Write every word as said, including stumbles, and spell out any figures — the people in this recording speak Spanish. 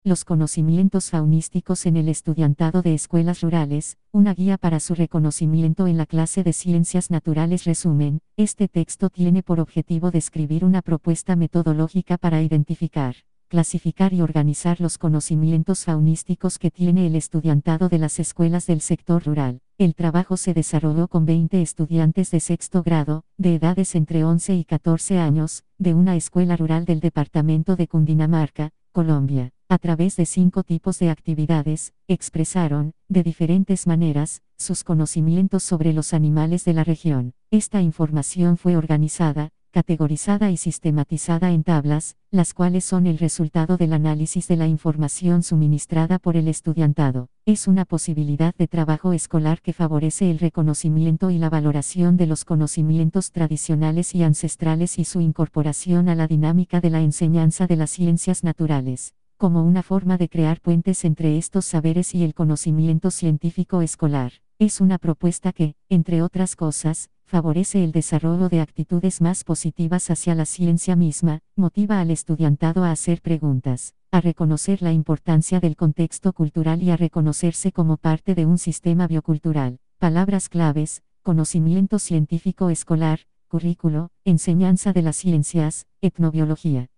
Los conocimientos faunísticos en el estudiantado de escuelas rurales, una guía para su reconocimiento en la clase de Ciencias Naturales. Resumen, este texto tiene por objetivo describir una propuesta metodológica para identificar, clasificar y organizar los conocimientos faunísticos que tiene el estudiantado de las escuelas del sector rural. El trabajo se desarrolló con veinte estudiantes de sexto grado, de edades entre once y catorce años, de una escuela rural del departamento de Cundinamarca, Colombia. A través de cinco tipos de actividades, expresaron, de diferentes maneras, sus conocimientos sobre los animales de la región. Esta información fue organizada, categorizada y sistematizada en tablas, las cuales son el resultado del análisis de la información suministrada por el estudiantado. Es una posibilidad de trabajo escolar que favorece el reconocimiento y la valoración de los conocimientos tradicionales y ancestrales y su incorporación a la dinámica de la enseñanza de las ciencias naturales, como una forma de crear puentes entre estos saberes y el conocimiento científico escolar. Es una propuesta que, entre otras cosas, favorece el desarrollo de actitudes más positivas hacia la ciencia misma, motiva al estudiantado a hacer preguntas, a reconocer la importancia del contexto cultural y a reconocerse como parte de un sistema biocultural. Palabras claves: conocimiento científico escolar, currículo, enseñanza de las ciencias, etnobiología.